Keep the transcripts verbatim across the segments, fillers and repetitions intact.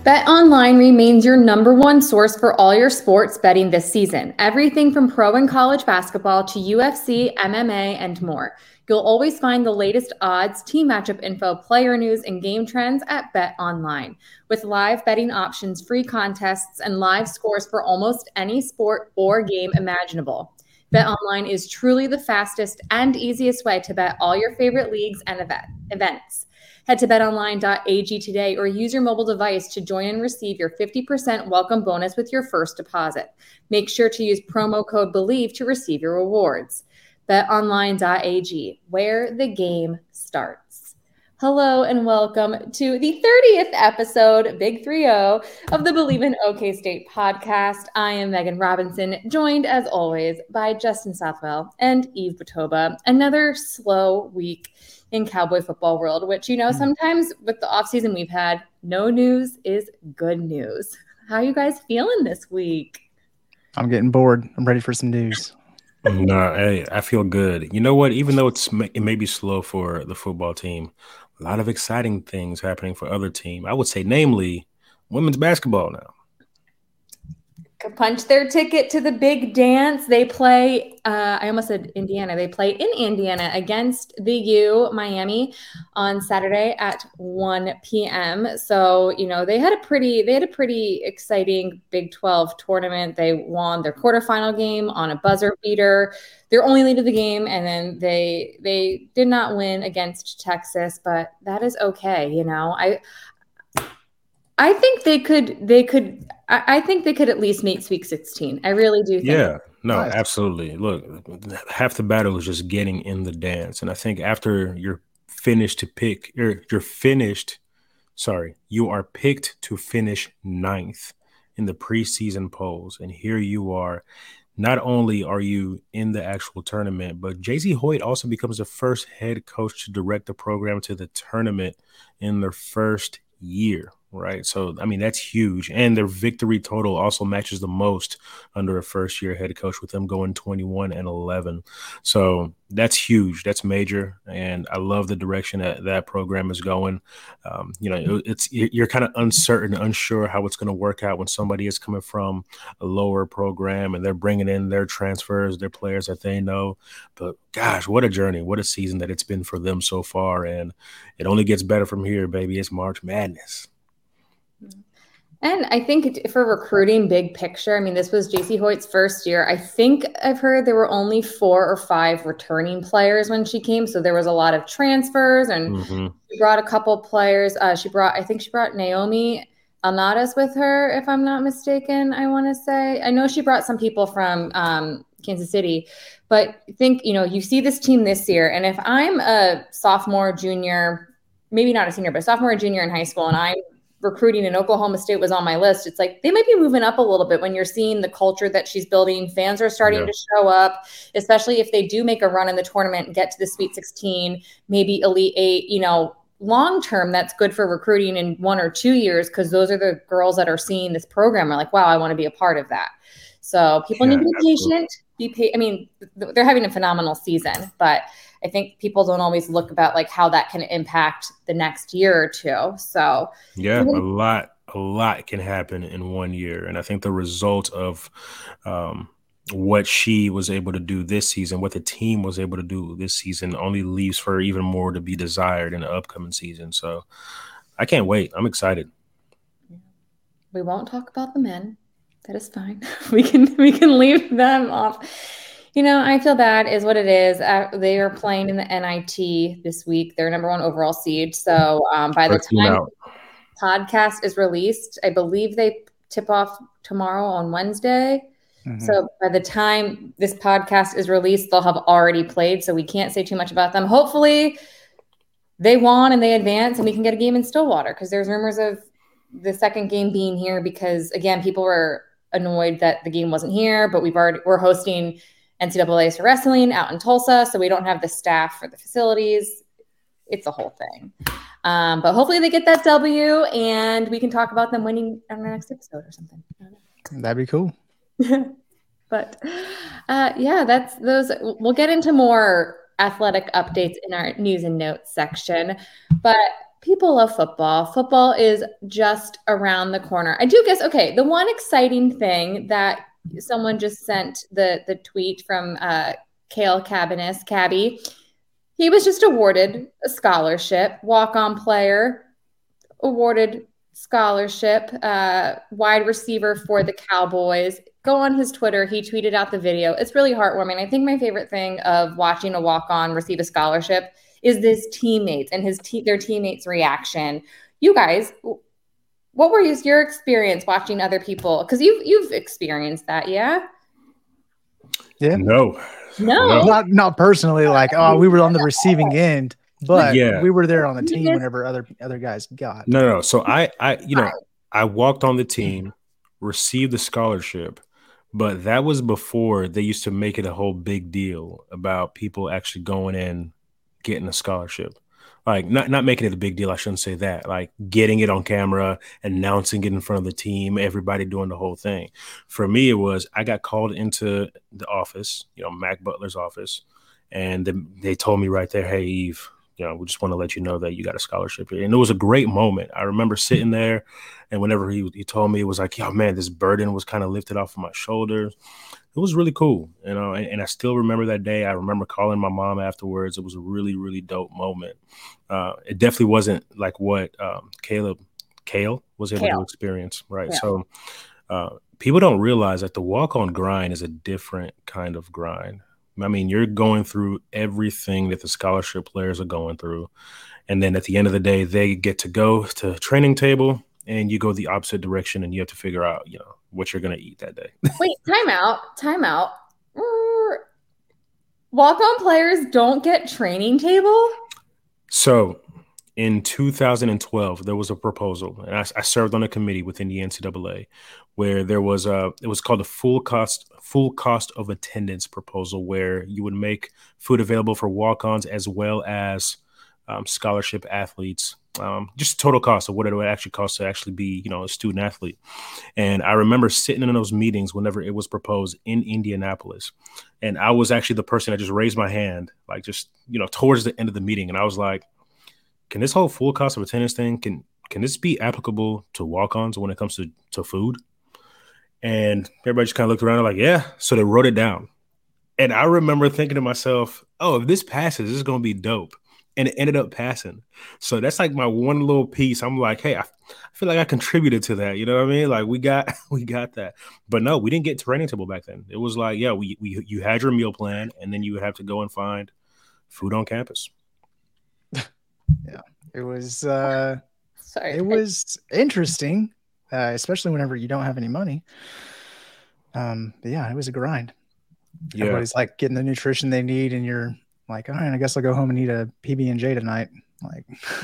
BetOnline remains your number one source for all your sports betting this season. Everything from pro and college basketball to U F C, M M A, and more. You'll always find the latest odds, team matchup info, player news, and game trends at BetOnline. With live betting options, free contests, and live scores for almost any sport or game imaginable. BetOnline is truly the fastest and easiest way to bet all your favorite leagues and event- events. Head to bet online dot a g today or use your mobile device to join and receive your fifty percent welcome bonus with your first deposit. Make sure to use promo code BELIEVE to receive your rewards. bet online dot a g, where the game starts. Hello and welcome to the thirtieth episode, Big three oh, of the Believe in OK State podcast. I am Megan Robinson, joined as always by Justin Southwell and Eve Batoba. Another slow week in Cowboy football world, which, you know, sometimes with the offseason we've had, no news is good news. How are you guys feeling this week? I'm getting bored. I'm ready for some news. No, hey, I feel good. You know what? Even though it's it may be slow for the football team, a lot of exciting things happening for other team. I would say, namely, women's basketball now. Could punch their ticket to the big dance. They play, uh, I almost said Indiana. They play in Indiana against the U, Miami, on Saturday at one p.m. So, you know, they had a pretty, they had a pretty exciting Big twelve tournament. They won their quarterfinal game on a buzzer beater, their only lead of the game, and then they they did not win against Texas, but that is okay. You know, I I think they could they could. I think they could at least make Sweet sixteen. I really do think. Yeah, no, Nice. absolutely. Look, half the battle is just getting in the dance. And I think after you're finished to pick, you're, you're finished, sorry, you are picked to finish ninth in the preseason polls. And here you are. Not only are you in the actual tournament, but J Z Hoyt also becomes the first head coach to direct the program to the tournament in their first year. Right. So, I mean, that's huge. And their victory total also matches the most under a first year head coach, with them going twenty-one and eleven. So that's huge. That's major. And I love the direction that that program is going. Um, you know, it's you're kind of uncertain, unsure how it's going to work out when somebody is coming from a lower program and they're bringing in their transfers, their players that they know. But gosh, what a journey. What a season that it's been for them so far. And it only gets better from here, baby. It's March Madness. And I think for recruiting, big picture, I mean, this was J C Hoyt's first year. I think I've heard there were only four or five returning players when she came. So there was a lot of transfers, and Mm-hmm. she brought a couple players. Uh, she brought, I think she brought Naomi Alnadas with her, if I'm not mistaken, I want to say. I know she brought some people from um, Kansas City, but I think, you know, you see this team this year. And if I'm a sophomore, junior, maybe not a senior, but a sophomore or junior in high school, and I'm recruiting in Oklahoma State was on my list, it's like they might be moving up a little bit when you're seeing the culture that she's building. Fans are starting Yeah. to show up, especially if they do make a run in the tournament and get to the Sweet sixteen, maybe Elite Eight. You know, long term, that's good for recruiting in one or two years, because those are the girls that are seeing this program are like, wow, I want to be a part of that. So people Yeah, need to be absolutely. patient. Be pa- I mean, th- they're having a phenomenal season, but I think people don't always look about like how that can impact the next year or two. So Yeah, a lot, a lot can happen in one year. And I think the result of um, what she was able to do this season, what the team was able to do this season, only leaves for even more to be desired in the upcoming season. So I can't wait. I'm excited. we won't talk about the men. That is fine. We can we can leave them off. You know, I feel bad is what it is. Uh, they are playing in the N I T this week. They're number one overall seed. So um, by the First team time out. podcast is released, I believe they tip off tomorrow on Wednesday. Mhm. So by the time this podcast is released, they'll have already played. So we can't say too much about them. Hopefully they won and they advance and we can get a game in Stillwater, because there's rumors of the second game being here, because again, people were annoyed that the game wasn't here, but we've already, we're hosting N C double A for wrestling out in Tulsa. So we don't have the staff for the facilities. It's a whole thing. Um, but hopefully they get that W and we can talk about them winning on the next episode or something. That'd be cool. But uh, yeah, that's those. We'll get into more athletic updates in our news and notes section. But people love football. Football is just around the corner. I do guess, okay, the one exciting thing that someone just sent the, the tweet from uh, Kale Cabanis, Cabby, he was just awarded a scholarship, walk-on player, awarded scholarship, uh, wide receiver for the Cowboys. Go on his Twitter. He tweeted out the video. It's really heartwarming. I think my favorite thing of watching a walk-on receive a scholarship is his teammates and his te- their teammates' reaction. You guys, what were your experience watching other people? Because you've you've experienced that, yeah? Yeah. No. No. Not not personally, like, oh, we were on the receiving end, but yeah. we were there on the team whenever other other guys got. No, no. So I, I, you know, I walked on the team, received the scholarship, but that was before they used to make it a whole big deal about people actually going in, getting a scholarship. Like not not making it a big deal. I shouldn't say that. Like getting it on camera, announcing it in front of the team, everybody doing the whole thing. For me, it was I got called into the office, you know, Mac Butler's office, and they, they told me right there, "Hey, Eve, you know, we just want to let you know that you got a scholarship here." And it was a great moment. I remember sitting there, and whenever he he told me, it was like, "Yo, man, this burden was kind of lifted off of my shoulders." It was really cool, you know, and, and I still remember that day. I remember calling my mom afterwards. It was a really, really dope moment. Uh, it definitely wasn't like what um, Caleb, Kale was able Kale. to experience, right? Yeah. So uh, people don't realize that the walk-on grind is a different kind of grind. I mean, you're going through everything that the scholarship players are going through. And then at the end of the day, they get to go to training table and you go the opposite direction and you have to figure out, you know, what you're going to eat that day. Wait, time out, time out. Walk-on players don't get training table? So in two thousand twelve, there was a proposal, and I, I served on a committee within the N C double A where there was a, it was called a full cost, full cost of attendance proposal, where you would make food available for walk-ons as well as um, scholarship athletes. Um, just total cost of what it would actually cost to actually be, you know, a student athlete. And I remember sitting in those meetings whenever it was proposed in Indianapolis. And I was actually the person that just raised my hand, like just, you know, towards the end of the meeting. And I was like, can this whole full cost of attendance thing, can can this be applicable to walk-ons when it comes to, to food? And everybody just kind of looked around and like, yeah. So they wrote it down. And I remember thinking to myself, oh, if this passes, this is going to be dope. And it ended up passing. So that's like my one little piece. I'm like, hey, I, I feel like I contributed to that. You know what I mean? Like we got we got that. But no, we didn't get training table back then. It was like, yeah, we, we you had your meal plan and then you would have to go and find food on campus. Yeah, it was uh, Sorry. It was interesting, uh, especially whenever you don't have any money. Um, but yeah, it was a grind. Yeah. Everybody's like getting the nutrition they need and you're like, all right, I guess I'll go home and eat a P B and J tonight. Like,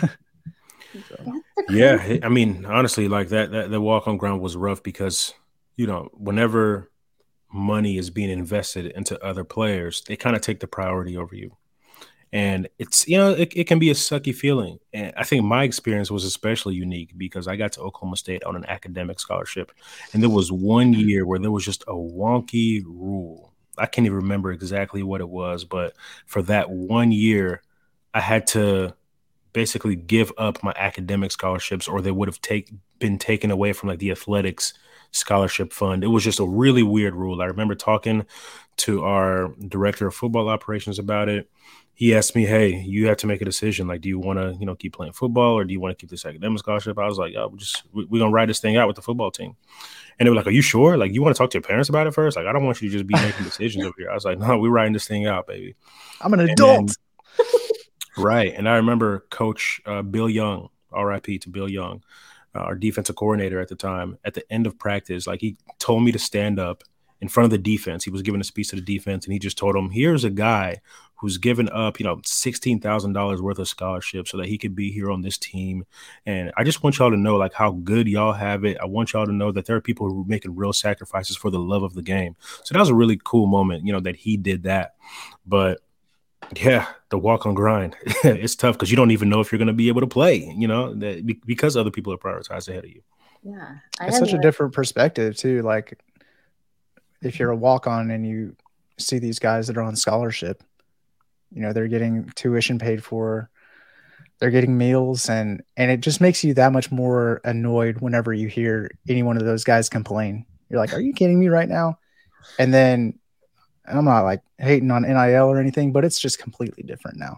so. Yeah, I mean, honestly, like that, that the walk on ground was rough because, you know, whenever money is being invested into other players, they kind of take the priority over you. And it's, you know, it, it can be a sucky feeling. And I think my experience was especially unique because I got to Oklahoma State on an academic scholarship. And there was one year where there was just a wonky rule. I can't even remember exactly what it was, but for that one year, I had to basically give up my academic scholarships or they would have take, been taken away from like the athletics scholarship fund. It was just a really weird rule. I remember talking to our director of football operations about it. He asked me, hey, you have to make a decision. Like, do you want to, you know, keep playing football or do you want to keep this academic scholarship? I was like, oh, we're just, we're going to ride this thing out with the football team. And they were like, are you sure? Like, you want to talk to your parents about it first? Like, I don't want you to just be making decisions over here. I was like, no, we're riding this thing out, baby. I'm an adult. Then, right. And I remember Coach uh, Bill Young, R I P to Bill Young, uh, our defensive coordinator at the time, at the end of practice, like he told me to stand up in front of the defense. He was giving a speech to the defense and he just told them, here's a guy who's given up, you know, sixteen thousand dollars worth of scholarship so that he could be here on this team. And I just want y'all to know like how good y'all have it. I want y'all to know that there are people who are making real sacrifices for the love of the game. So that was a really cool moment, you know, that he did that. But yeah, the walk on grind, it's tough because you don't even know if you're going to be able to play, you know, that because other people are prioritized ahead of you. Yeah. I it's such a different perspective too. Like if you're a walk on and you see these guys that are on scholarship, you know, they're getting tuition paid for. they're getting meals, and and it just makes you that much more annoyed whenever you hear any one of those guys complain. You're like, are you kidding me right now? And then and I'm not like hating on N I L or anything, but it's just completely different now.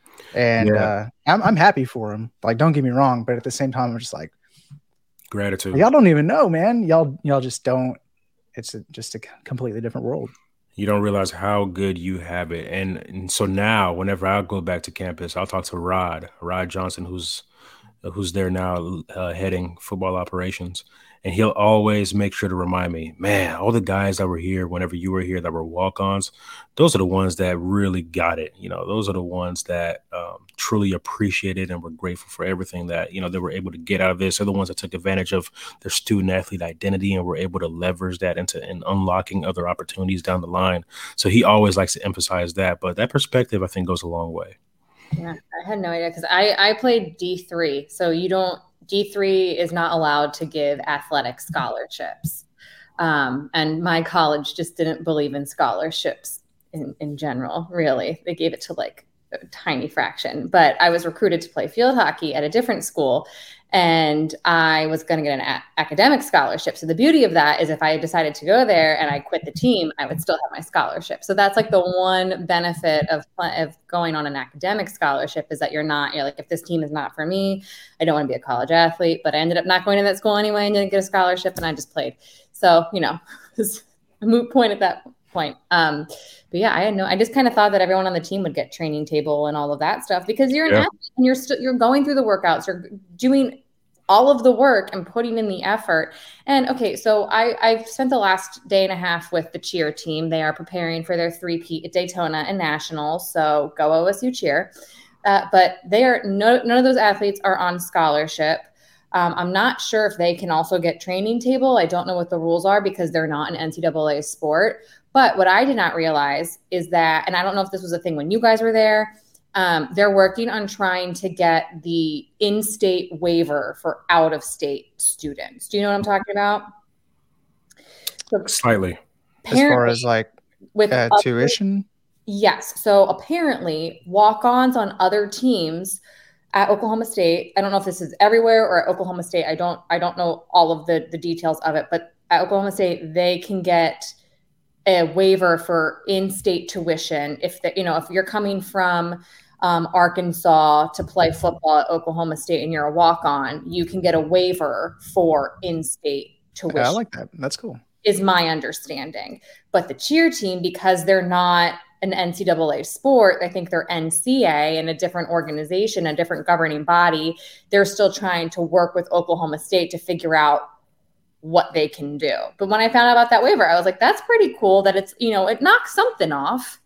And yeah. uh, I'm I'm happy for him. Like, don't get me wrong, but at the same time, I'm just like, gratitude. Y'all don't even know, man. Y'all y'all just don't. It's a, just a completely different world. You don't realize how good you have it. And, and so now, whenever I go back to campus, I'll talk to Rod, Rod Johnson, who's who's there now uh, heading football operations. And he'll always make sure to remind me, man, all the guys that were here whenever you were here that were walk-ons, those are the ones that really got it. You know, those are the ones that um, truly appreciated and were grateful for everything that, you know, they were able to get out of this. They're the ones that took advantage of their student athlete identity and were able to leverage that into in unlocking other opportunities down the line. So he always likes to emphasize that. But that perspective, I think, goes a long way. Yeah, I had no idea because I, I played D three. So you don't. D three is not allowed to give athletic scholarships. Um, and my college just didn't believe in scholarships in, in general, really. They gave it to like a tiny fraction. But I was recruited to play field hockey at a different school, and I was going to get an a- academic scholarship. So the beauty of that is if I decided to go there and I quit the team, I would still have my scholarship. So that's like the one benefit of, of going on an academic scholarship is that you're not, you're like, if this team is not for me, I don't want to be a college athlete, but I ended up not going to that school anyway and didn't get a scholarship, and I just played. So, you know, it was a moot point at that point. Um, but yeah, I had no, I just kind of thought that everyone on the team would get training table and all of that stuff because you're an yeah. athlete and you're still, you're going through the workouts, you're doing all of the work and putting in the effort. And okay, so I, I've spent the last day and a half with the cheer team. They are preparing for their three-peat at Daytona and Nationals. So go O S U cheer. Uh, but they are no, none of those athletes are on scholarship. Um, I'm not sure if they can also get training table. I don't know what the rules are because they're not an N C double A sport. But what I did not realize is that, and I don't know if this was a thing when you guys were there, um, they're working on trying to get the in-state waiver for out-of-state students. Do you know what I'm talking about? So, Slightly. As far as like with uh, other, tuition? Yes. So apparently walk-ons on other teams at Oklahoma State, I don't know if this is everywhere or at Oklahoma State. I don't, I don't know all of the, the details of it, but at Oklahoma State, they can get a waiver for in-state tuition. If the, you know, if you're coming from um, Arkansas to play football at Oklahoma State and you're a walk-on, you can get a waiver for in-state tuition. Yeah, I like that. That's cool. Is my understanding. But the cheer team, because they're not an N C double A sport, I think they're N C A and a different organization, a different governing body. They're still trying to work with Oklahoma State to figure out what they can do. But when I found out about that waiver, I was like, that's pretty cool that it's, you know, it knocks something off.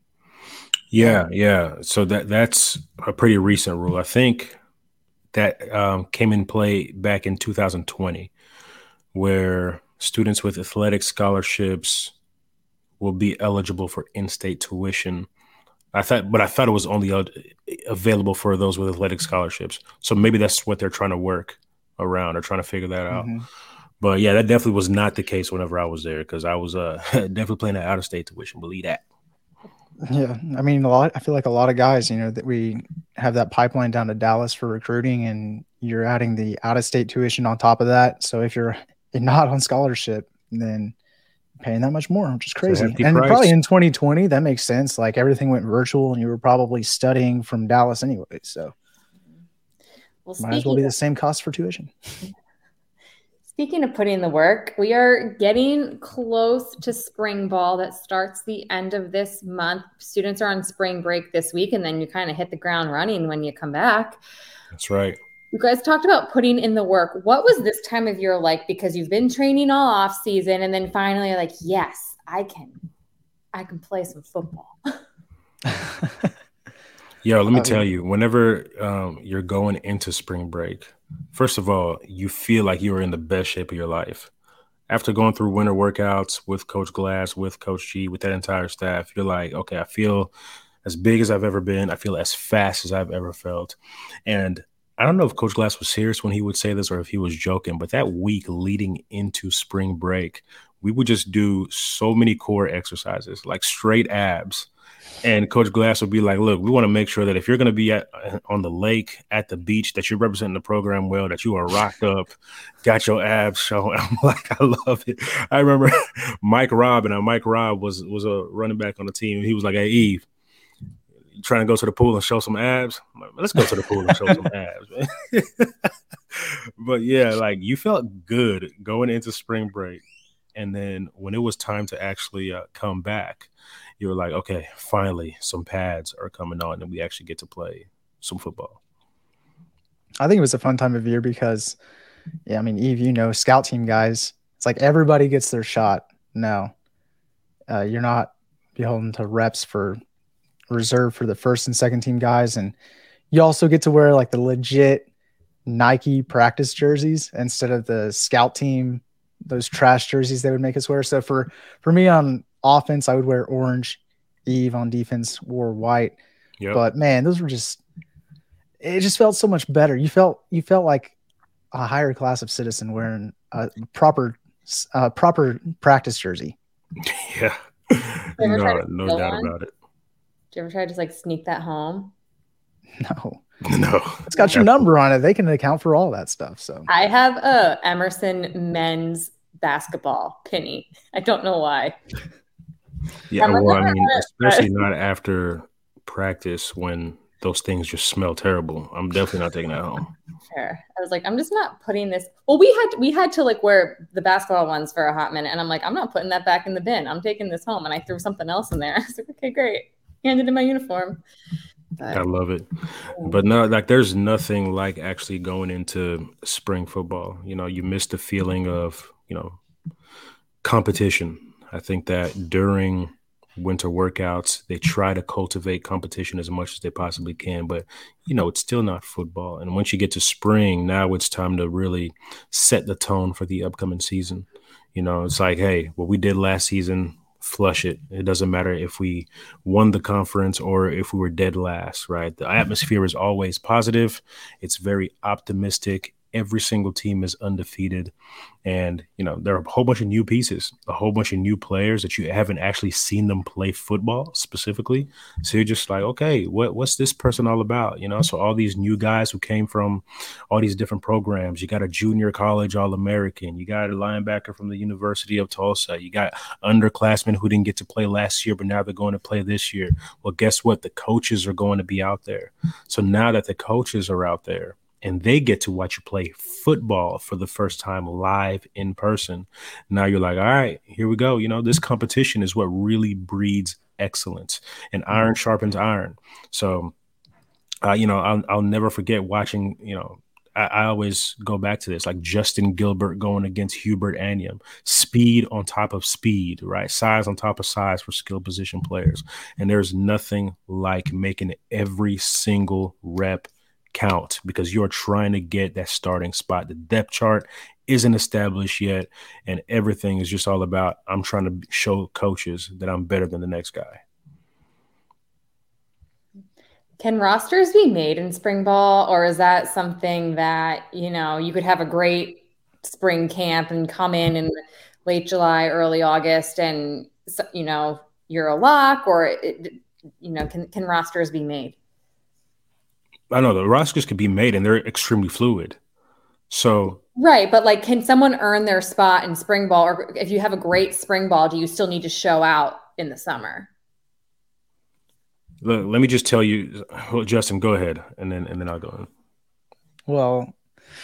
Yeah, yeah. So that that's a pretty recent rule. I think that um, came in play back in two thousand twenty, where students with athletic scholarships will be eligible for in-state tuition. I thought, but I thought it was only uh, available for those with athletic scholarships. So maybe that's what they're trying to work around or trying to figure that out. Mm-hmm. But yeah, that definitely was not the case whenever I was there because I was uh, definitely playing an out-of-state tuition. Believe that. Yeah, I mean, a lot. I feel like a lot of guys, you know, that we have that pipeline down to Dallas for recruiting, and you're adding the out-of-state tuition on top of that. So if you're not on scholarship, then paying that much more, which is crazy. And price. Probably in twenty twenty, that makes sense. Like everything went virtual and you were probably studying from Dallas anyway. So well, might as well be the same cost for tuition. Speaking of putting in the work, we are getting close to spring ball that starts the end of this month. Students are on spring break this week, and then you kind of hit the ground running when you come back. That's right. You guys talked about putting in the work. What was this time of year like? Because you've been training all off season, and then finally you're like, yes, I can, I can play some football. Yo, let me tell you, whenever um, you're going into spring break, first of all, you feel like you are in the best shape of your life. After going through winter workouts with Coach Glass, with Coach G, with that entire staff, you're like, okay, I feel as big as I've ever been. I feel as fast as I've ever felt. And I don't know if Coach Glass was serious when he would say this or if he was joking, but that week leading into spring break, we would just do so many core exercises, like straight abs. And Coach Glass would be like, look, we want to make sure that if you're going to be at, on the lake, at the beach, that you're representing the program well, that you are rocked up, got your abs showing. I'm like, I love it. I remember Mike Robb, and Mike Robb was, was a running back on the team. He was like, hey, Eve, you trying to go to the pool and show some abs? I'm like, let's go to the pool and show some abs, man. But, yeah, like you felt good going into spring break. And then when it was time to actually uh, come back, you were like, okay, finally some pads are coming on and we actually get to play some football. I think it was a fun time of year because, yeah, I mean, Eve, you know, scout team guys, it's like everybody gets their shot. No, uh, you're not beholden to reps for reserve for the first and second team guys. And you also get to wear like the legit Nike practice jerseys instead of the scout team, those trash jerseys they would make us wear. So for, for me on offense, I would wear orange. Eve on defense wore white. Yep. But man, those were just, it just felt so much better. You felt, you felt like a higher class of citizen wearing a proper, uh, proper practice jersey. Yeah. No, no doubt one? about it. Did you ever try to just like sneak that home? No. No. It's got your number on it. They can account for all that stuff. So I have a Emerson men's basketball penny. I don't know why. Yeah, well, I mean, especially not after practice when those things just smell terrible. I'm definitely not taking that home. Fair. I was like, I'm just not putting this. Well, we had we had to like wear the basketball ones for a hot minute, and I'm like, I'm not putting that back in the bin. I'm taking this home, and I threw something else in there. I was like, okay, great. Handed in my uniform. But, I love it. But no, like there's nothing like actually going into spring football. You know, you miss the feeling of, you know, competition. I think that during winter workouts, they try to cultivate competition as much as they possibly can. But, you know, it's still not football. And once you get to spring, now it's time to really set the tone for the upcoming season. You know, it's like, hey, what we did last season, flush it. It doesn't matter if we won the conference or if we were dead last, right? The atmosphere is always positive. It's very optimistic. Every single team is undefeated. And, you know, there are a whole bunch of new pieces, a whole bunch of new players that you haven't actually seen them play football specifically. So you're just like, okay, what, what's this person all about? You know, so all these new guys who came from all these different programs, you got a junior college All-American, you got a linebacker from the University of Tulsa, you got underclassmen who didn't get to play last year, but now they're going to play this year. Well, guess what? The coaches are going to be out there. So now that the coaches are out there, and they get to watch you play football for the first time live in person. Now you're like, all right, here we go. You know, this competition is what really breeds excellence, and iron sharpens iron. So, uh, you know, I'll, I'll never forget watching, you know, I, I always go back to this, like Justin Gilbert going against Hubert Anyam, speed on top of speed, right? Size on top of size for skill position players. And there's nothing like making every single rep count because you're trying to get that starting spot. The depth chart isn't established yet, and everything is just all about I'm trying to show coaches that I'm better than the next guy. Can rosters be made in spring ball, or is that something that, you know, you could have a great spring camp and come in in late July, early August, and, you know, you're a lock, or, it, you know, can, can rosters be made? I know the rosters can be made and they're extremely fluid. So right, but like, can someone earn their spot in spring ball, or if you have a great spring ball, do you still need to show out in the summer? Look, let me just tell you, well, Justin, go ahead, and then and then I'll go on. Well,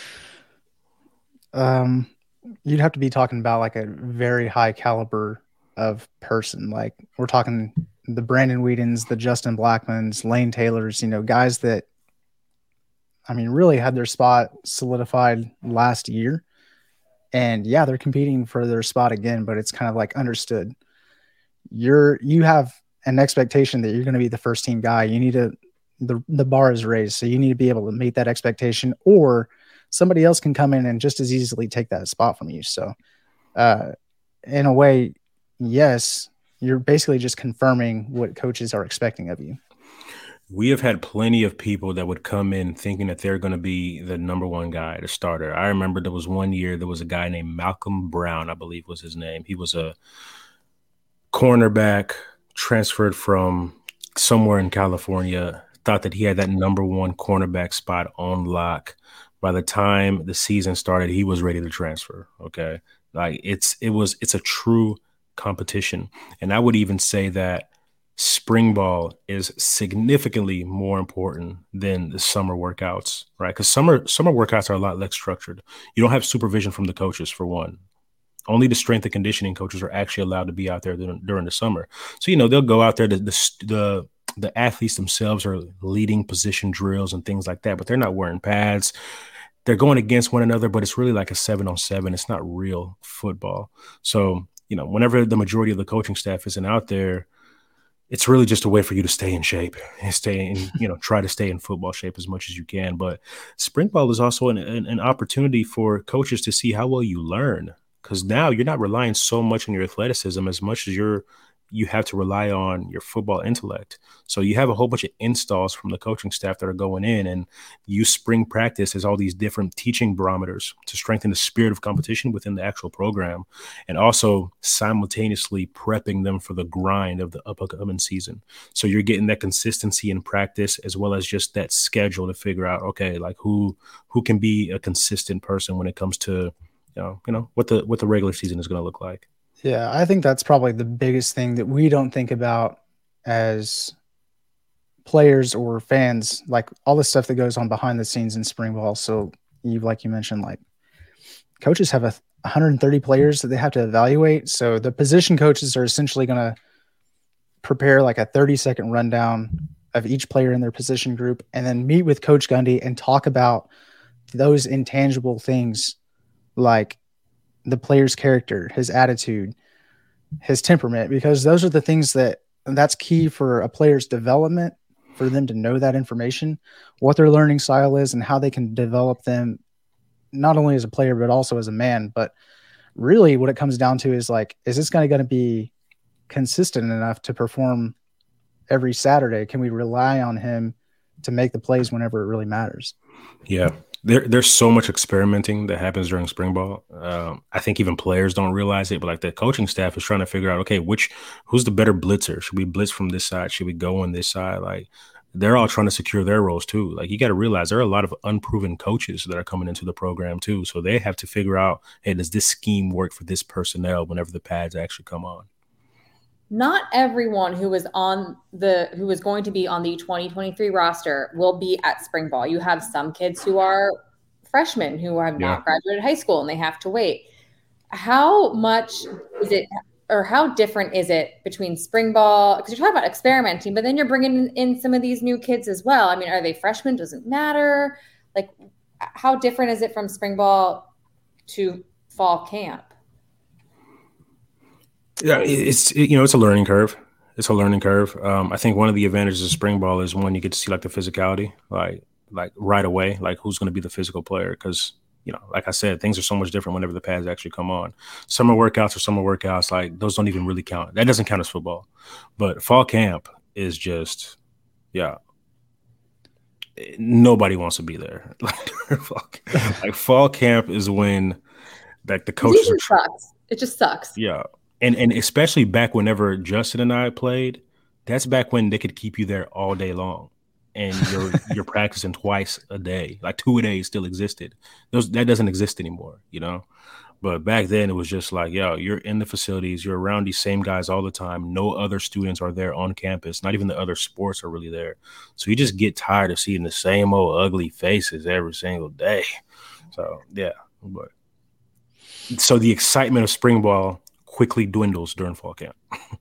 um, you'd have to be talking about like a very high caliber of person. Like we're talking the Brandon Whedons, the Justin Blackmans, Lane Taylors, you know, guys that, I mean, really had their spot solidified last year. And yeah, they're competing for their spot again, but it's kind of like understood. You're, you have an expectation that you're going to be the first team guy. You need to, the, the bar is raised. So you need to be able to meet that expectation, or somebody else can come in and just as easily take that spot from you. So uh, in a way, yes, you're basically just confirming what coaches are expecting of you. We have had plenty of people that would come in thinking that they're going to be the number one guy, the starter. I remember there was one year, there was a guy named Malcolm Brown, I believe was his name. He was a cornerback, transferred from somewhere in California thought that he had that number one cornerback spot on lock. By the time the season started, he was ready to transfer. Okay. Like it's, it was, it's a true competition. And I would even say that spring ball is significantly more important than the summer workouts, right? Because summer, summer workouts are a lot less structured. You don't have supervision from the coaches, for one. Only the strength and conditioning coaches are actually allowed to be out there during, during the summer. So, you know, they'll go out there, the, the, the the athletes themselves are leading position drills and things like that, but they're not wearing pads. They're going against one another, but it's really like a seven on seven. It's not real football. So, you know, whenever the majority of the coaching staff isn't out there, it's really just a way for you to stay in shape and stay in, you know, try to stay in football shape as much as you can. But spring ball is also an, an, an opportunity for coaches to see how well you learn, because now you're not relying so much on your athleticism as much as you're you have to rely on your football intellect. So you have a whole bunch of installs from the coaching staff that are going in, and use spring practice as all these different teaching barometers to strengthen the spirit of competition within the actual program, and also simultaneously prepping them for the grind of the upcoming season. So you're getting that consistency in practice as well as just that schedule to figure out, okay, like who who can be a consistent person when it comes to, you know, you know what the what the regular season is going to look like. Yeah, I think that's probably the biggest thing that we don't think about as players or fans, like all the stuff that goes on behind the scenes in spring ball. So you, like you mentioned, like coaches have a one hundred thirty players that they have to evaluate. So the position coaches are essentially going to prepare like a thirty second rundown of each player in their position group, and then meet with Coach Gundy and talk about those intangible things like the player's character, his attitude, his temperament, because those are the things that that's key for a player's development, for them to know that information, what their learning style is, and how they can develop them not only as a player, but also as a man. But really what it comes down to is like, is this guy going to be consistent enough to perform every Saturday? Can we rely on him to make the plays whenever it really matters? Yeah. There, there's so much experimenting that happens during spring ball. Um, I think even players don't realize it, but like the coaching staff is trying to figure out, okay, which who's the better blitzer? Should we blitz from this side? Should we go on this side? Like they're all trying to secure their roles too. Like you got to realize there are a lot of unproven coaches that are coming into the program too. So they have to figure out, hey, does this scheme work for this personnel whenever the pads actually come on? Not everyone who is on the who is going to be on the twenty twenty-three roster will be at spring ball. You have some kids who are freshmen who have yeah. not graduated high school and they have to wait. How much is it, or how different is it between spring ball? Because you're talking about experimenting, but then you're bringing in some of these new kids as well. I mean, are they freshmen? Doesn't matter. Like, how different is it from spring ball to fall camp? Yeah, it's it, you know, it's a learning curve. It's a learning curve. Um, I think one of the advantages of spring ball is one, you get to see like the physicality, like like right away, like who's going to be the physical player. Because, you know, like I said, things are so much different whenever the pads actually come on. Summer workouts or summer workouts, like those don't even really count. That doesn't count as football. But fall camp is just, yeah, nobody wants to be there. Like fall camp is when like the coaches it are. Sucks. It just sucks. Yeah. And and especially back whenever Justin and I played, that's back when they could keep you there all day long, and you're you're practicing twice a day. Like two a day still existed. Those that doesn't exist anymore, you know. But back then it was just like, yo, you're in the facilities, you're around these same guys all the time. No other students are there on campus. Not even the other sports are really there. So you just get tired of seeing the same old ugly faces every single day. So yeah, but so the excitement of spring ball quickly dwindles during fall camp.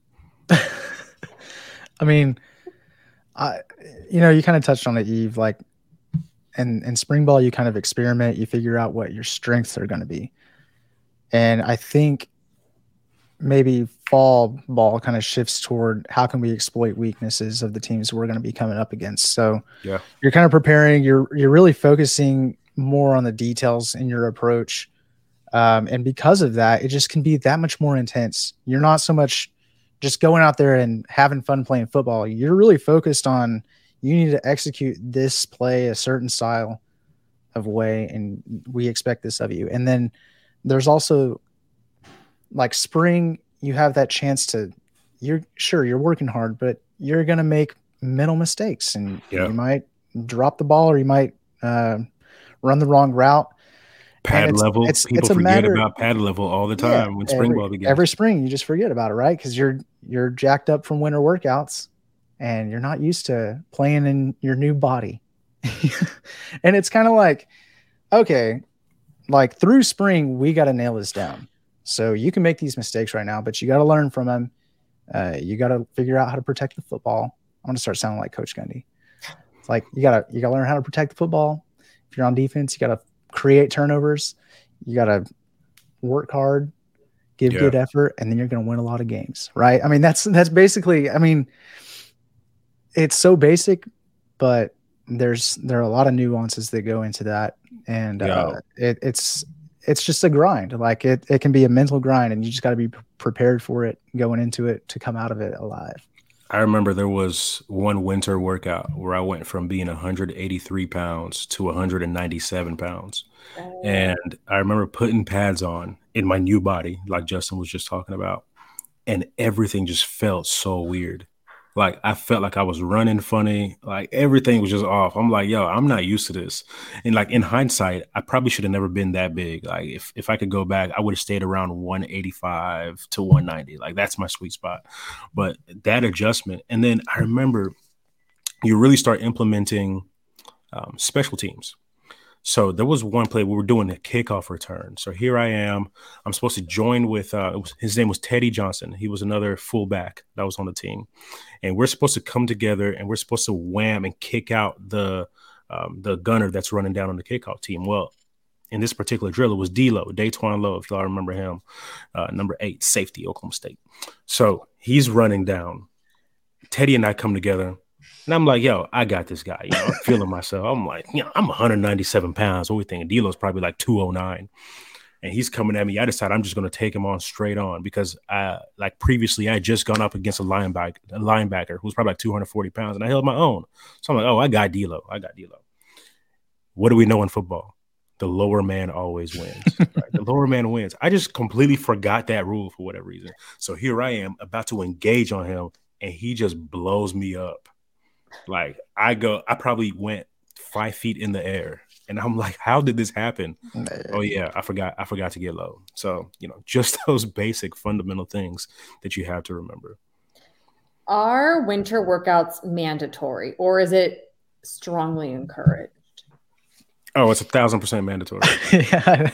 I mean, I, you know, you kind of touched on it, Eve, like in, in spring ball, you kind of experiment, you figure out what your strengths are going to be. And I think maybe fall ball kind of shifts toward how can we exploit weaknesses of the teams we're going to be coming up against. So yeah, you're kind of preparing, you're, you're really focusing more on the details in your approach. Um, and because of that, it just can be that much more intense. You're not so much just going out there and having fun playing football. You're really focused on, you need to execute this play a certain style of way, and we expect this of you. And then there's also like spring, you have that chance to, you're sure you're working hard, but you're going to make mental mistakes, and yeah. you might drop the ball, or you might uh, run the wrong route. Pad it's, level. It's, People it's a forget matter, about pad level all the time yeah, when spring every, ball begins. Every spring, you just forget about it, right? Because you're you're jacked up from winter workouts, and you're not used to playing in your new body. And it's kind of like, okay, like through spring, we got to nail this down. So you can make these mistakes right now, but you got to learn from them. Uh, you got to figure out how to protect the football. I'm going to start sounding like Coach Gundy. It's like, you got to, you got to learn how to protect the football. If you're on defense, you got to create turnovers. You got to work hard, give yeah. good effort, and then you're going to win a lot of games. Right. I mean, that's, that's basically, I mean, it's so basic, but there's, there are a lot of nuances that go into that. And yeah. uh, it, it's, it's just a grind. Like it, it can be a mental grind, and you just got to be p- prepared for it going into it to come out of it alive. I remember there was one winter workout where I went from being one hundred eighty-three pounds to one hundred ninety-seven pounds. Oh. And I remember putting pads on in my new body, like Justin was just talking about, and everything just felt so weird. Like I felt like I was running funny, like everything was just off. I'm like, yo, I'm not used to this. And like in hindsight, I probably should have never been that big. Like if, if I could go back, I would have stayed around one eighty-five to one ninety. Like that's my sweet spot. But that adjustment. And then I remember you really start implementing um, special teams. So there was one play we were doing a kickoff return. So here I am. I'm supposed to join with uh, it was, his name was Teddy Johnson. He was another fullback that was on the team. And we're supposed to come together and we're supposed to wham and kick out the um, the gunner that's running down on the kickoff team. Well, in this particular drill, it was D-Lo, Daytwan Lowe, if y'all remember him, uh, number eight, safety, Oklahoma State. So he's running down. Teddy and I come together. And I'm like, yo, I got this guy. You know, I'm feeling myself. I'm like, you know, I'm one hundred ninety-seven pounds. What we thinking? D-Lo's probably like two oh nine. And he's coming at me. I decided I'm just going to take him on straight on because, I, like previously, I had just gone up against a linebacker, a linebacker who was probably like two hundred forty pounds, and I held my own. So I'm like, oh, I got D-Lo. I got D-Lo. What do we know in football? The lower man always wins. Right? The lower man wins. I just completely forgot that rule for whatever reason. So here I am about to engage on him, and he just blows me up. Like I go, I probably went five feet in the air, and I'm like, "How did this happen?" Man. Oh yeah, I forgot. I forgot to get low. So you know, just those basic fundamental things that you have to remember. Are winter workouts mandatory, or is it strongly encouraged? Oh, it's a thousand percent mandatory. Yeah,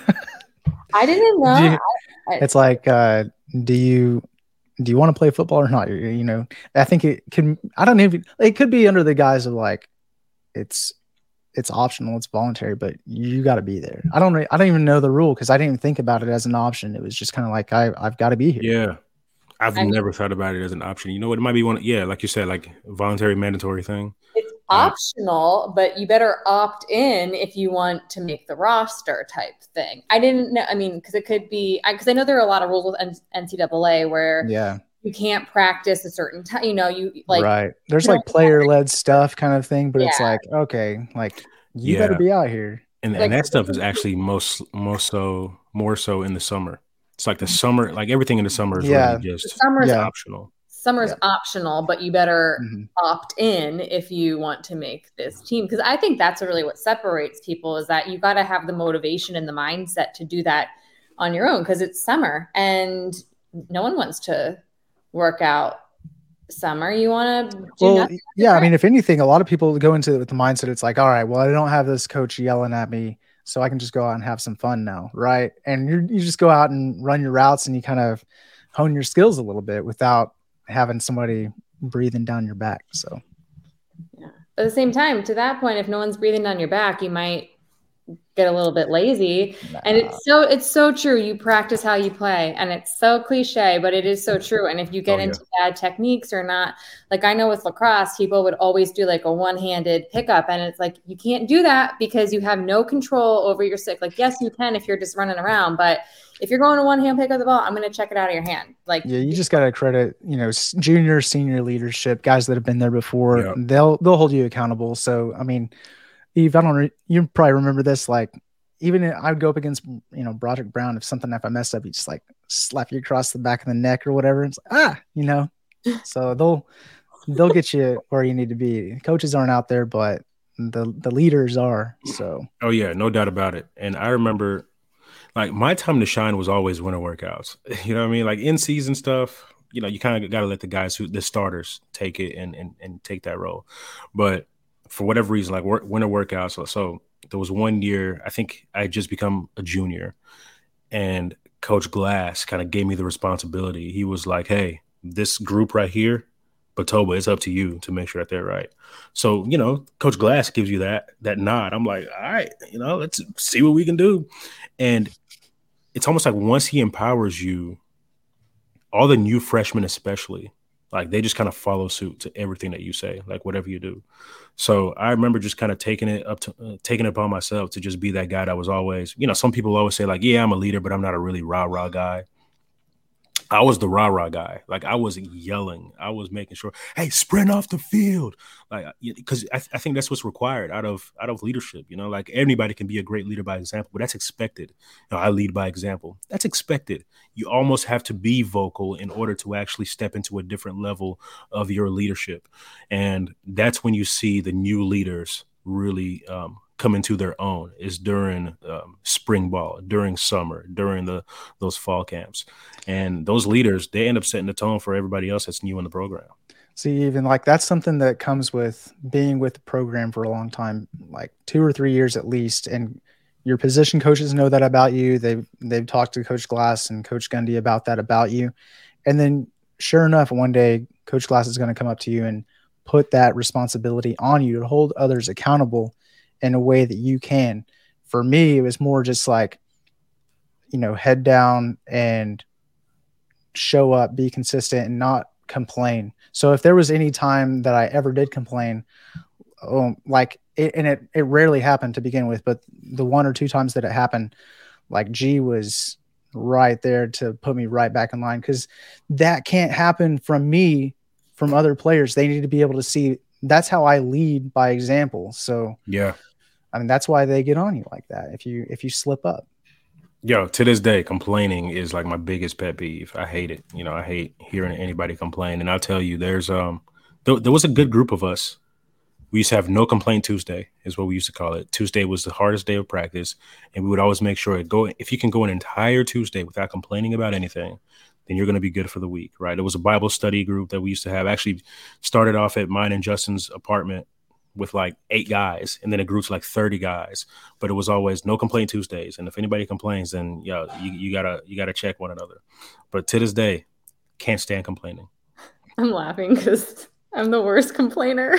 I didn't know. You, I, I, it's like, uh, do you? Do you want to play football or not? You know, I think it can, I don't even, it could be under the guise of like, it's, it's optional, it's voluntary, but you got to be there. I don't, I don't even know the rule because I didn't even think about it as an option. It was just kind of like, I, I've got to be here. Yeah. I've I never thought about it as an option. You know what? It might be one, yeah, like you said, like voluntary, mandatory thing. It's optional, uh, but you better opt in if you want to make the roster type thing. I didn't know. I mean, because it could be, because I, I know there are a lot of rules with N C double A where yeah, you can't practice a certain time. You know, you like right. There's like player led stuff kind of thing, but yeah. It's like, okay, like you yeah. better be out here. And, like, and that stuff is actually most, most so, more so in the summer. It's like the summer, like everything in the summer is yeah. really just summer's yeah. optional. Summer's yeah. optional, but you better mm-hmm. opt in if you want to make this team. Because I think that's really what separates people is that you got to have the motivation and the mindset to do that on your own because it's summer and no one wants to work out summer. You want to do well, nothing. Yeah, I mean, if anything, a lot of people go into it with the mindset it's like, all right, well, I don't have this coach yelling at me, so I can just go out and have some fun now, right? And you you just go out and run your routes and you kind of hone your skills a little bit without having somebody breathing down your back. So yeah. At the same time, to that point, if no one's breathing down your back, you might get a little bit lazy. Nah. And it's so it's so true. You practice how you play. And it's so cliche, but it is so true. And if you get oh, into yeah. bad techniques or not, like I know with lacrosse, people would always do like a one-handed pickup. And it's like, you can't do that because you have no control over your stick. Like, yes, you can if you're just running around, but if you're going to one hand pick up the ball, I'm going to check it out of your hand. Like, yeah, you just got to credit, you know, junior, senior leadership, guys that have been there before. Yeah. They'll they'll hold you accountable. So, I mean, Eve, I don't. Re- you probably remember this. Like, even I would go up against, you know, Broderick Brown. If something, if I messed up, he just like slap you across the back of the neck or whatever. It's like, ah, you know. So they'll they'll get you where you need to be. Coaches aren't out there, but the the leaders are. So oh yeah, no doubt about it. And I remember, like, my time to shine was always winter workouts. You know what I mean? Like in season stuff, you know, you kind of got to let the guys who the starters take it and and and take that role. But for whatever reason, like work, winter workouts. So, so there was one year, I think I had just become a junior, and Coach Glass kind of gave me the responsibility. He was like, "Hey, this group right here, Batoba, it's up to you to make sure that they're right." So, you know, Coach Glass gives you that that nod. I'm like, all right, you know, let's see what we can do. And it's almost like once he empowers you, all the new freshmen especially, like they just kind of follow suit to everything that you say, like whatever you do. So I remember just kind of taking it up to uh, taking it upon myself to just be that guy that was always, you know, some people always say like, yeah, I'm a leader, but I'm not a really rah rah guy. I was the rah rah guy. Like I was yelling. I was making sure, hey, sprint off the field. Like, because I, th- I think that's what's required out of out of leadership. You know, like anybody can be a great leader by example, but that's expected. You know, I lead by example. That's expected. You almost have to be vocal in order to actually step into a different level of your leadership. And that's when you see the new leaders really um, come into their own, is during um, spring ball, during summer, during the those fall camps. And those leaders, they end up setting the tone for everybody else that's new in the program. See, even like that's something that comes with being with the program for a long time, like two or three years at least. And your position coaches know that about you. They've, they've talked to Coach Glass and Coach Gundy about that about you. And then sure enough, one day Coach Glass is going to come up to you and put that responsibility on you to hold others accountable in a way that you can. For me, it was more just like, you know, head down and show up, be consistent, and not complain. So if there was any time that I ever did complain, um, like, it, and it, it rarely happened to begin with, but the one or two times that it happened, like G was right there to put me right back in line. Cause that can't happen from me, from other players. They need to be able to see that's how I lead by example. So yeah, I mean, that's why they get on you like that. If you, if you slip up. Yo, to this day, complaining is like my biggest pet peeve. I hate it. You know, I hate hearing anybody complain. And I'll tell you, there's um, th- there was a good group of us. We used to have no complaint Tuesday, is what we used to call it. Tuesday was the hardest day of practice, and we would always make sure to go. If you can go an entire Tuesday without complaining about anything, then you're going to be good for the week, right? It was a Bible study group that we used to have. Actually, started off at mine and Justin's apartment with like eight guys, and then it grew to like thirty guys. But it was always no complaint Tuesdays. And if anybody complains, then yeah, you, you gotta you gotta check one another. But to this day, can't stand complaining. I'm laughing because I'm the worst complainer.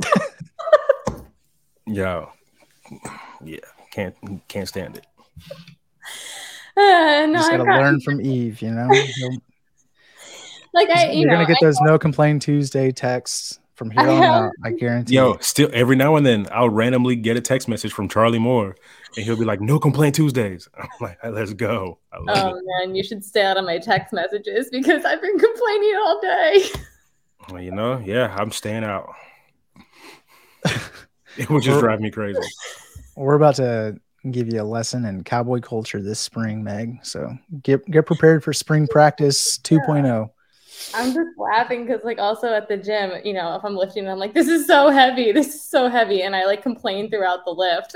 Yeah, yeah, can't can't stand it. Uh, no, you just gotta got... learn from Eve, you know. like I, you you're know, gonna get I those no complain Tuesday texts from here on out. I guarantee. Yo, you. still every now and then I'll randomly get a text message from Charlie Moore, and he'll be like, "No complaint Tuesdays." I'm like, "Let's go." I love oh it. Man, you should stay out of my text messages because I've been complaining all day. Well, you know, yeah, I'm staying out. It would just drive me crazy. We're about to give you a lesson in cowboy culture this spring, Meg. So get get prepared for spring practice two point oh. I'm just laughing because, like, also at the gym, you know, if I'm lifting, I'm like, this is so heavy. This is so heavy. And I, like, complain throughout the lift.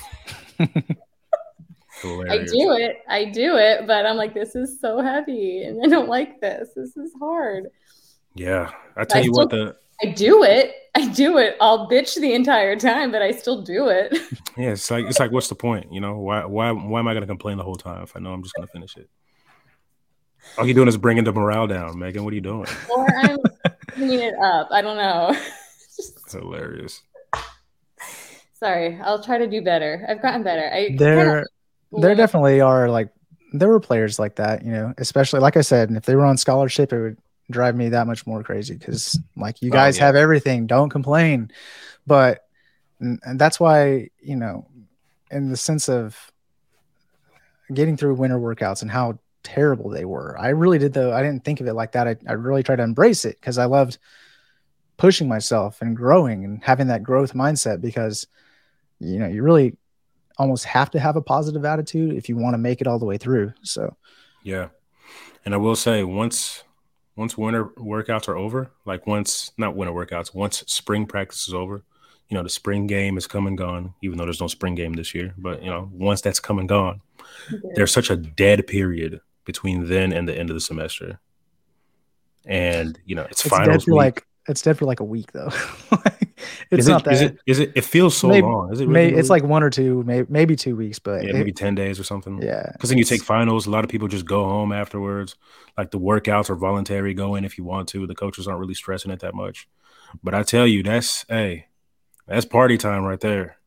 I do it. I do it. But I'm like, this is so heavy. And I don't like this. This is hard. Yeah. I tell I you still, what, the I do it. I do it. I'll bitch the entire time, but I still do it. Yeah, it's like, it's like, what's the point? You know, why, why, why am I going to complain the whole time if I know I'm just going to finish it? All you're doing is bringing the morale down, Megan. What are you doing? Or I'm bringing it up. I don't know. Just... hilarious. Sorry, I'll try to do better. I've gotten better. I there, there definitely are like there were players like that, you know. Especially like I said, and if they were on scholarship, it would drive me that much more crazy because like you guys oh, yeah. have everything. Don't complain, but and, and that's why you know, in the sense of getting through winter workouts and how terrible they were. I really did though. I didn't think of it like that. I, I really tried to embrace it because I loved pushing myself and growing and having that growth mindset because, you know, you really almost have to have a positive attitude if you want to make it all the way through. So, yeah. And I will say once, once winter workouts are over, like once not winter workouts, once spring practice is over, you know, the spring game is come and gone, even though there's no spring game this year. But, you know, once that's come and gone, okay. There's such a dead period between then and the end of the semester. And, you know, it's, it's finals dead for like it's dead for like a week though. It's is not it, that is it is it it feels so maybe, long. Is it really maybe, really? It's like one or two, maybe maybe two weeks, but yeah, it, maybe ten days or something. Yeah. Because then you take finals, a lot of people just go home afterwards. Like the workouts are voluntary, go in if you want to. The coaches aren't really stressing it that much. But I tell you, that's hey, that's party time right there.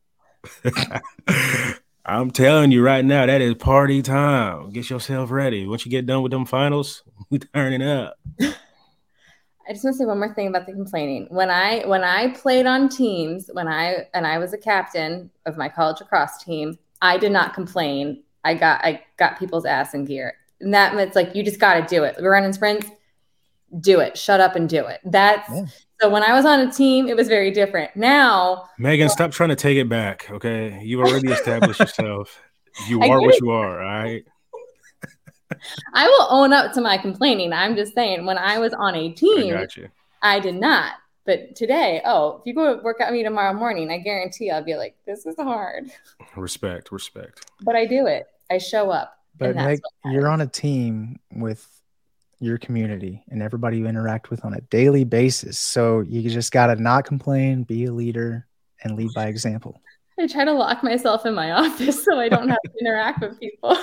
I'm telling you right now, that is party time. Get yourself ready. Once you get done with them finals, we turning up. I just want to say one more thing about the complaining. When I when I played on teams, when I and I was a captain of my college lacrosse team, I did not complain. I got I got people's ass in gear. And that it's like you just got to do it. We're running sprints, do it. Shut up and do it. That's yeah. So when I was on a team, it was very different. Now, Megan, well, stop trying to take it back. Okay, you've already established yourself. You are what you are. All right. I will own up to my complaining. I'm just saying, when I was on a team, I, got you. I did not. But today, oh, if you go work out with me tomorrow morning, I guarantee I'll be like, this is hard. Respect, respect. But I do it. I show up. But Meg, you're on a team with your community and everybody you interact with on a daily basis. So you just got to not complain, be a leader, and lead by example. I try to lock myself in my office so I don't have to interact with people.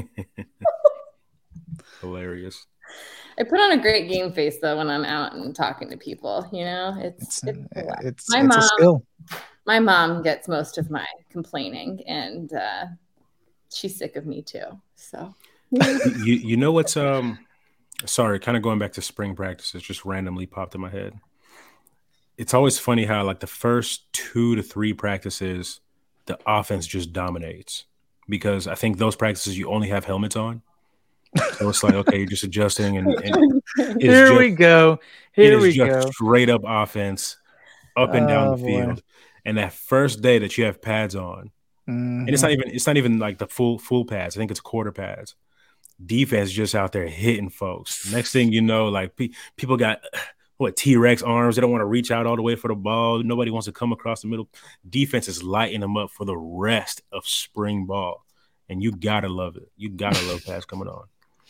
Hilarious. I put on a great game face though when I'm out and talking to people. You know, it's it's it's, it's, my it's mom, a skill. My mom gets most of my complaining, and uh, she's sick of me too. So you you know what's um sorry, kind of going back to spring practices, just randomly popped in my head. It's always funny how like the first two to three practices, the offense just dominates because I think those practices you only have helmets on. So it's like, okay, you're just adjusting. And, and here just, we go. Here we just go. Straight up offense up and down oh, the field. Boy. And that first day that you have pads on, mm-hmm. and it's not even it's not even like the full full pads. I think it's quarter pads. Defense just out there hitting folks. Next thing you know, like pe- people got what T-Rex arms. They don't want to reach out all the way for the ball. Nobody wants to come across the middle. Defense is lighting them up for the rest of spring ball. And you gotta love it. You gotta love pads coming on.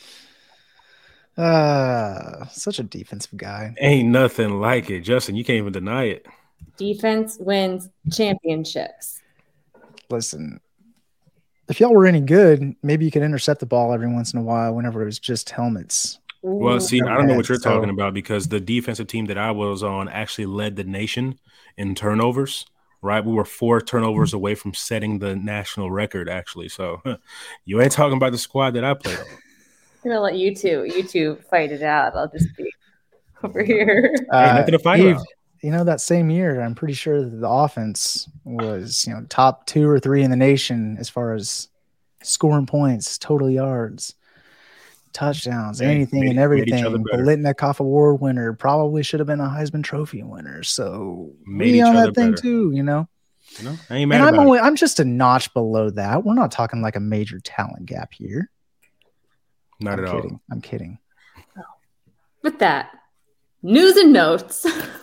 Uh, such a defensive guy. Ain't nothing like it, Justin. You can't even deny it. Defense wins championships. Listen, if y'all were any good, maybe you could intercept the ball every once in a while whenever it was just helmets. Well, see, I don't know what you're so, talking about because the defensive team that I was on actually led the nation in turnovers, right? We were four turnovers away from setting the national record, actually. So huh, you ain't talking about the squad that I played on. I'm gonna let you two, you two fight it out. I'll just be over here. Uh, hey, nothing to fight Eve, about. You know, that same year, I'm pretty sure that the offense was, you know, top two or three in the nation as far as scoring points, total yards, touchdowns, hey, anything made, and everything. Biletnikoff Award winner, probably should have been a Heisman Trophy winner. So made me each on other that thing better. too, you know. You know, I ain't mad and about I'm only, it. I'm just a notch below that. We're not talking like a major talent gap here. Not I'm at kidding. all. I'm kidding. With that, news and notes.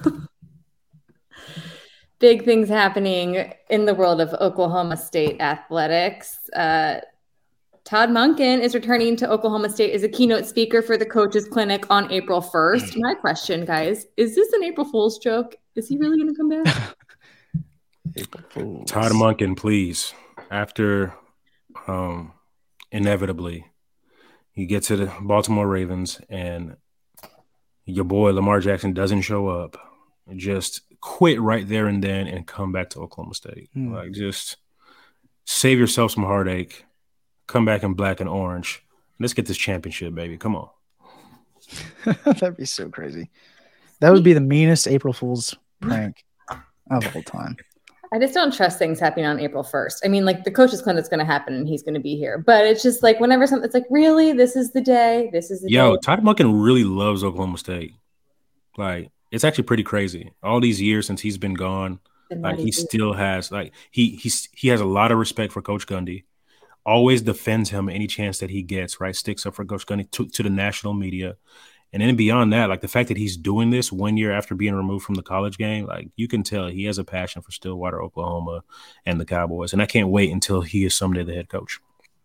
Big things happening in the world of Oklahoma State athletics. Uh, Todd Monken is returning to Oklahoma State as a keynote speaker for the Coaches Clinic on April first. My question, guys, is this an April Fool's joke? Is he really going to come back? April Fools. Todd Monken, please. After um, inevitably you get to the Baltimore Ravens and your boy Lamar Jackson doesn't show up, just quit right there and then and come back to Oklahoma State. Hmm. Like, just save yourself some heartache. Come back in black and orange. Let's get this championship, baby. Come on. That'd be so crazy. That would be the meanest April Fool's prank of all time. I just don't trust things happening on April first. I mean, like the Coaches Clinic's going to happen and he's going to be here. But it's just like whenever something, it's like, really? This is the day? This is the Yo, day? Todd Monken really loves Oklahoma State. Like, it's actually pretty crazy. All these years since he's been gone, like he still has, like he he's he has a lot of respect for Coach Gundy. Always defends him any chance that he gets, right? Sticks up for Coach Gundy to, to the national media. And then beyond that, like the fact that he's doing this one year after being removed from the college game, like you can tell he has a passion for Stillwater, Oklahoma and the Cowboys. And I can't wait until he is someday the head coach.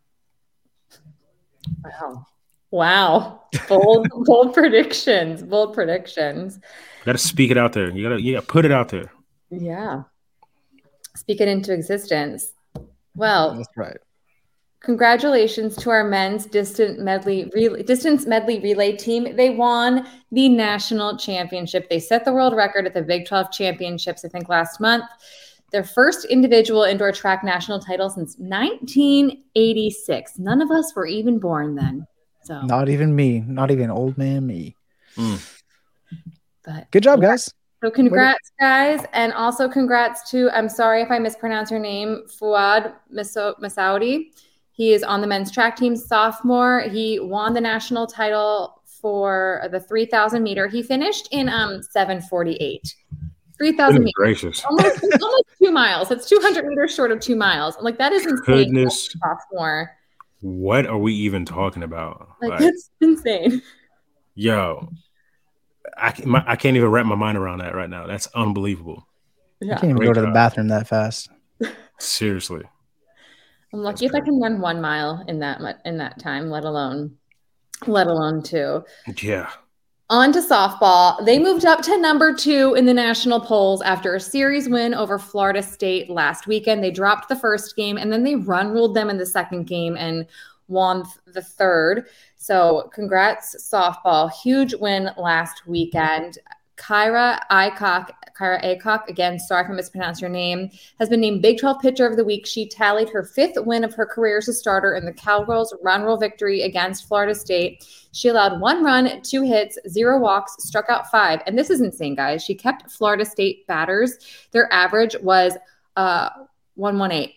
Wow. Wow. Bold, bold predictions. Bold predictions. Got to speak it out there. You got to you gotta put it out there. Yeah. Speak it into existence. Well, that's right. Congratulations to our men's distant medley relay, distance medley relay team. They won the national championship. They set the world record at the Big twelve championships, I think, last month. Their first individual indoor track national title since nineteen eighty-six. None of us were even born then. So not even me, not even old man me. Mm. But good job, guys. So congrats, guys. And also congrats to, I'm sorry if I mispronounce your name, Fuad Masoudi. He is on the men's track team, sophomore. He won the national title for the three thousand meter. He finished in um seven forty-eight. three thousand meters. Gracious. Almost, almost two miles. That's two hundred meters short of two miles. I'm like, that is insane. Goodness. Sophomore. What are we even talking about? Like, like that's insane. Yo, I, my, I can't even wrap my mind around that right now. That's unbelievable. Yeah. I can't even Great go to job. the bathroom that fast. Seriously. I'm lucky That's if great. I can run one mile in that in that time, let alone, let alone two. Yeah. On to softball. They moved up to number two in the national polls after a series win over Florida State last weekend. They dropped the first game and then they run ruled them in the second game and won the third. So congrats, softball. Huge win last weekend. Kyra Aycock, Kyra Aycock, again, sorry if I mispronounced your name, has been named Big twelve Pitcher of the Week. She tallied her fifth win of her career as a starter in the Cowgirls run rule victory against Florida State. She allowed one run, two hits, zero walks, struck out five. And this is insane, guys. She kept Florida State batters. Their average was uh, one eighteen.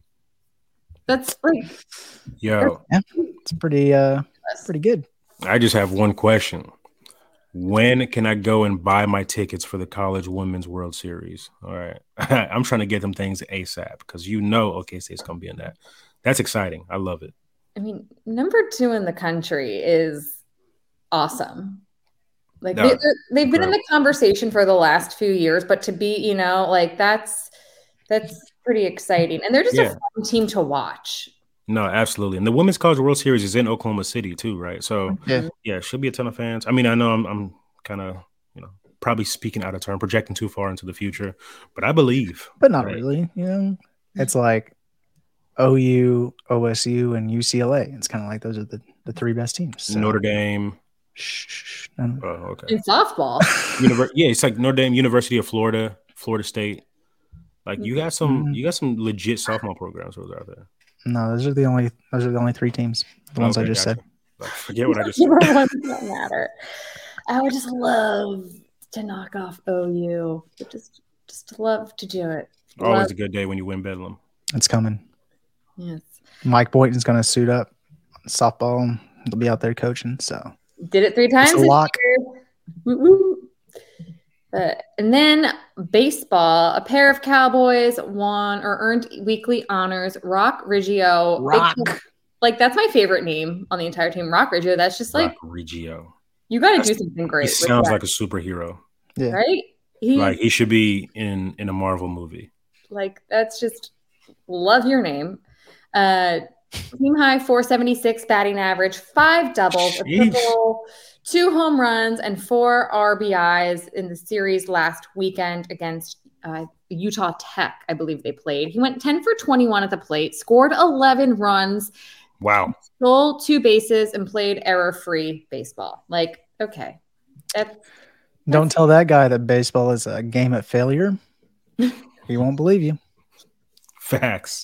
That's like, yo, yeah, it's pretty, uh, pretty good. I just have one question. When can I go and buy my tickets for the College Women's World Series? All right. I'm trying to get them things ASAP because you know O K State's going to be in that. That's exciting. I love it. I mean, number two in the country is awesome. Like no, they, they've been in the conversation for the last few years, but to be, you know, like that's that's pretty exciting. And they're just yeah. a fun team to watch. No, absolutely. And the Women's College World Series is in Oklahoma City too, right? So yeah, yeah should be a ton of fans. I mean, I know I'm, I'm kind of, you know, probably speaking out of turn, projecting too far into the future, but I believe. But not right? really, you know. It's like O U, O S U, and U C L A. It's kind of like those are the, the three best teams. So. Notre Dame. Shh. Oh, okay. In softball. Univer- yeah, it's like Notre Dame, University of Florida, Florida State. Like you got some, mm-hmm. you got some legit sophomore programs out there. No, those are the only those are the only three teams. The ones okay, I just gotcha. said. Forget what I just said. Don't matter. I would just love to knock off O U. Just just love to do it. Always love. a good day when you win Bedlam. It's coming. Yes. Mike Boynton's gonna suit up softball. He'll be out there coaching. So did it three times. It's a lock. Woo woo. Uh, and then baseball, a pair of Cowboys won or earned weekly honors. Rock Riggio. Rock. Like, that's my favorite name on the entire team. Rock Riggio. That's just like. Rock Riggio. You got to do something great. He sounds like a superhero. Yeah. Right? He's, like, he should be in, in a Marvel movie. Like, that's just. Love your name. Uh, team high four seventy-six batting average, five doubles, Jeez. a triple. Two home runs and four R B Is in the series last weekend against uh, Utah Tech, I believe they played. He went ten for twenty-one at the plate, scored eleven runs. Wow. Stole two bases and played error-free baseball. Like, okay. That's, Don't that's... tell that guy that baseball is a game at failure. He won't believe you. Facts.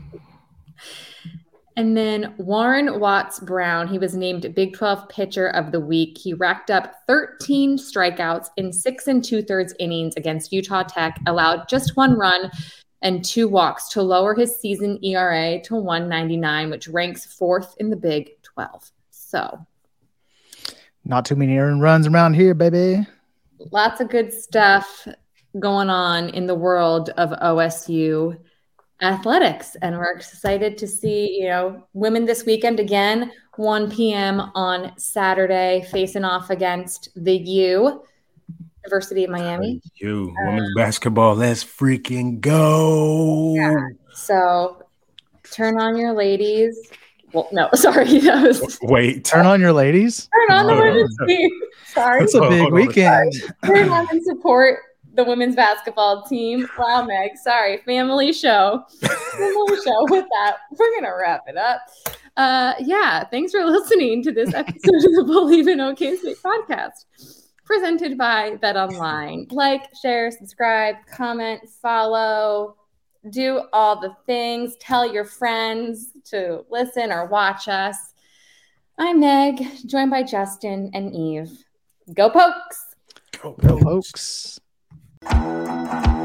And then Warren Watts Brown, he was named Big twelve Pitcher of the Week. He racked up thirteen strikeouts in six and two-thirds innings against Utah Tech, allowed just one run and two walks to lower his season E R A to one ninety-nine, which ranks fourth in the Big twelve. So. Not too many earned runs around here, baby. Lots of good stuff going on in the world of O S U. athletics. And we're excited to see, you know, women this weekend again, one p.m. on Saturday, facing off against the U, University of Miami. U, women's um, basketball, let's freaking go. Yeah. So turn on your ladies. Well, no, sorry. That was... Wait. Turn on your ladies? Turn on the women's team. Sorry. It's a big weekend. Turn on and support the women's basketball team. Wow, Meg. Sorry. Family show. Family show. With that, we're going to wrap it up. Uh, yeah. Thanks for listening to this episode of the Believe in OK State podcast, presented by BetOnline. Like, share, subscribe, comment, follow. Do all the things. Tell your friends to listen or watch us. I'm Meg, joined by Justin and Eve. Go Pokes! Go, go Pokes!